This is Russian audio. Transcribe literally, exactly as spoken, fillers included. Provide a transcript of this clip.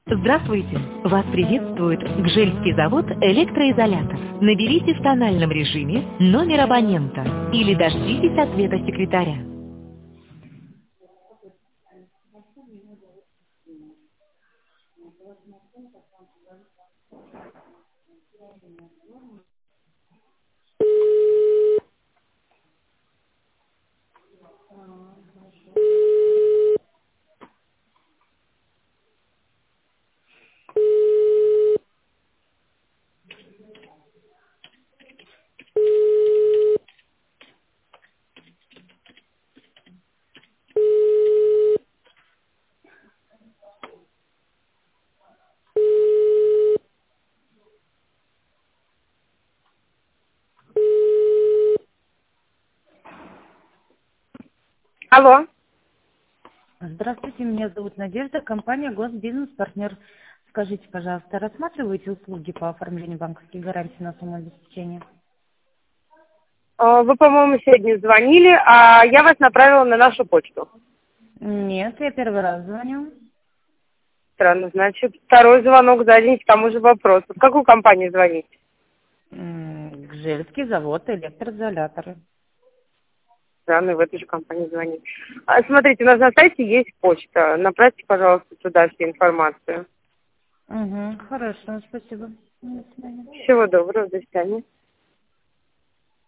Здравствуйте! Вас приветствует Гжельский завод «Электроизолятор». Наберите в тональном режиме номер абонента или дождитесь ответа секретаря. Алло. Здравствуйте, меня зовут Надежда, компания «Госбизнес-партнер». Скажите, пожалуйста, рассматриваете услуги по оформлению банковских гарантий на самообеспечение? А, Вы, по-моему, сегодня звонили, а я вас направила на нашу почту. Нет, я первый раз звоню. Странно, значит, второй звонок за день к тому же вопросу. В какую компанию звонить? М, Гжельский завод «Электроизоляторы». Странно, в эту же компанию звонить. А, смотрите, у нас на сайте есть почта. Направьте, пожалуйста, туда всю информацию. Угу, хорошо, спасибо. До свидания. Всего доброго, до свидания.